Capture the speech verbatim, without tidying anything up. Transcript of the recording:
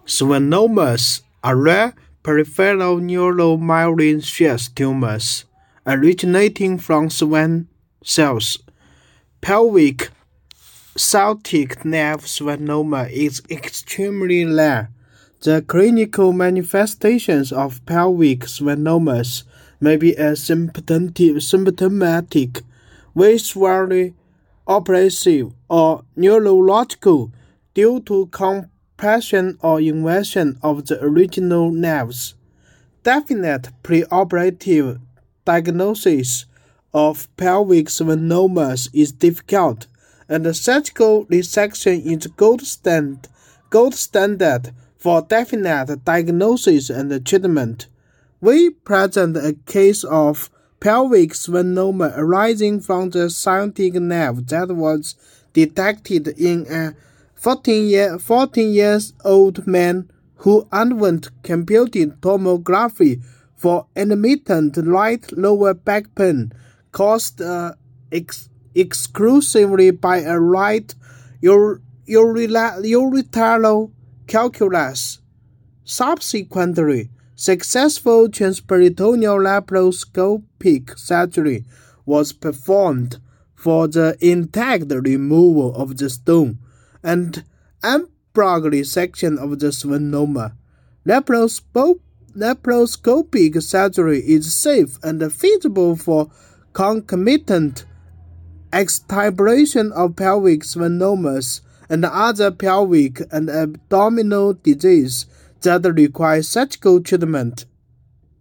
Schwannomas are rare peripheral neuromyelin sheath tumors originating from Schwann cells. Pelvic sciatic nerve schwannoma is extremely rare. The clinical manifestations of pelvic schwannomas may be asymptomatic, visually oppressive, or neurological due to compression or invasion of the original nerves. Definite preoperative diagnosis of pelvic schwannomas is difficult, and surgical resection is gold stand, gold standard for definite diagnosis and treatment. We present a case of pelvic schwannoma arising from the sciatic nerve that was detected in a fourteen, year, fourteen years old man who underwent computed tomography for intermittent right lower back pain caused uh, ex- exclusively by a right ur- ur- ureteral calculus. Subsequently, successful transperitoneal laparoscopic surgery was performed for the intact removal of the stone and embryonic resection of the schwannoma. Laparoscopic Laparoscopic surgery is safe and feasible for concomitant extirpation of pelvic schwannomas and other pelvic and abdominal disease that require surgical treatment.